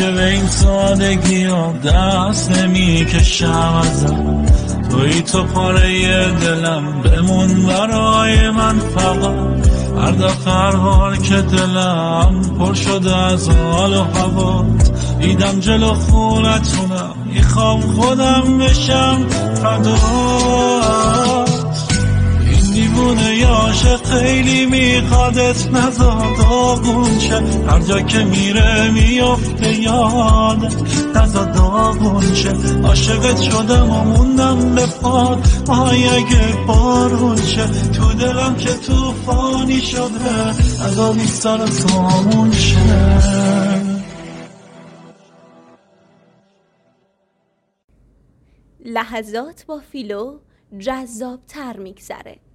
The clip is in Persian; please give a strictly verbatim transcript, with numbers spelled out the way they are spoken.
که به این سادگی ها دست نمی کشم ازم. توی تو پاره دلم بمون برای من فقط. هر دفعه هر حال که دلم پر شده از حال و هوات، دیدم جلو خونتونم میخوام خودم بشم فدات. این دیوونه یاشه خیلی میخوادت نزا داغون شه، هر جا که میره میفته یادت نزا داغون شه. عاشقت شدم و موندم به پات، آی اگه بارون شه تو دلم که توفانی شده نزا بی سر سامون شه. لحظات با فیلو جذاب تر میگذره.